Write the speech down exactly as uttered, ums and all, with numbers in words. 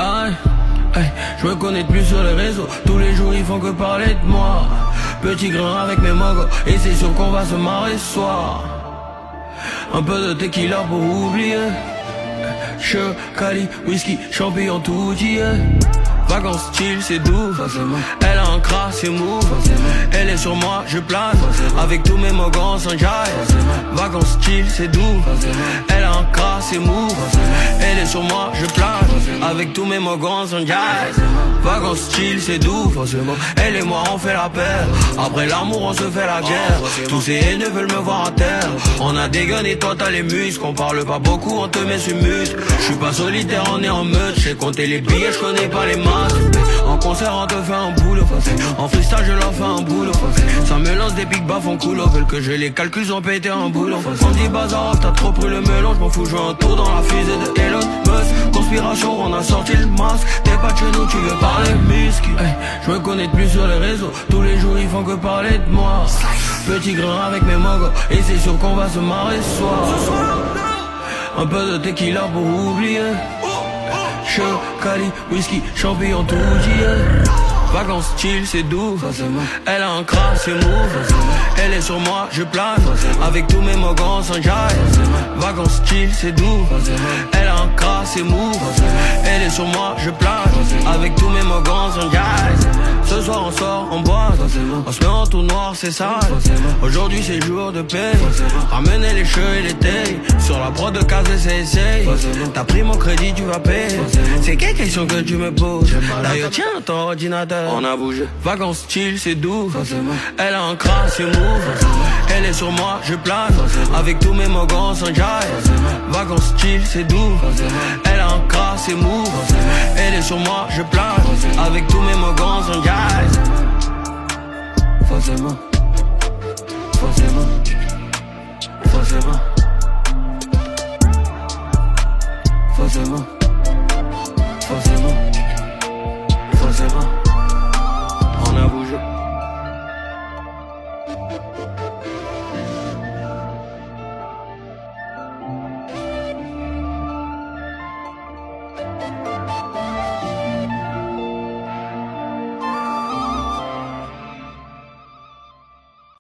Aïe, aïe, je me connais de plus sur les réseaux. Tous les jours ils font que parler de moi. Petit grain avec mes mogos, et c'est sûr qu'on va se marrer ce soir. Un peu de tequila pour oublier. Che, Cali, whisky, champignon, tout y est. Vacances chill, c'est doux. Elle a un crasse, c'est mou. Elle est sur moi, je plane. Avec tous mes mogons sans jaille. Vacances chill, c'est doux. Elle a un crasse, c'est mou. Elle est sur moi, je plane. Avec tous mes mogons sans jaille. Vacances chill, c'est doux. Elle et moi, on fait la paire. Après l'amour, on se fait la guerre. Tous ces haineux veulent me voir à terre. On a des guns et toi t'as les muscles. On parle pas beaucoup, on te met sur mute. Je suis pas solitaire, on est en meute. J'ai compté les billets, je connais pas les masses. En concert on te fait un boulot. En freestyle je leur fais un boulot. Ça me lance des big baffes en coulo. Veulent que je les calcule, ils ont pété un boulot. On dit bazar off, t'as trop pris le melon. J'm'en fous, jouer un tour dans la fusée de Elon Musk. Conspiration, on a sorti le masque. T'es pas de chez nous, tu veux parler muscle. Hey, je me connais de plus sur les réseaux. Tous les jours ils font que parler de moi. Petit grain avec mes mogos, et c'est sûr qu'on va se marrer ce soir. Un peu de tequila pour oublier. Che, Cali, whisky, champignon, tout y est. Vacances chill, c'est doux. Elle a un crasse, c'est mou. Elle est sur moi, je plane. Avec tous mes mogons sans jaille. Vacances chill, c'est doux. Elle a un crasse, c'est mou. Elle est sur moi, je plane. Avec tous mes mogons sans jaille. Ce soir on sort, on boit. On se met en tout noir, c'est sale. Aujourd'hui c'est jour de paye. Ramenez les cheveux et les tailles. Sur la prod de case, c'est essaye. T'as pris mon crédit, tu vas payer. C'est quelle question que tu me poses? D'ailleurs tiens ton ordinateur. On a bougé. Vacances chill, c'est doux. Elle a un crasse, c'est mou. Elle est sur moi, je plane. Avec tous mes mogons sans jaille. Vacances chill, c'est doux. Elle a un crasse, c'est mou. Elle est sur moi, je plane. Avec tous mes mogons sans jaille. Forcément, forcément, forcément.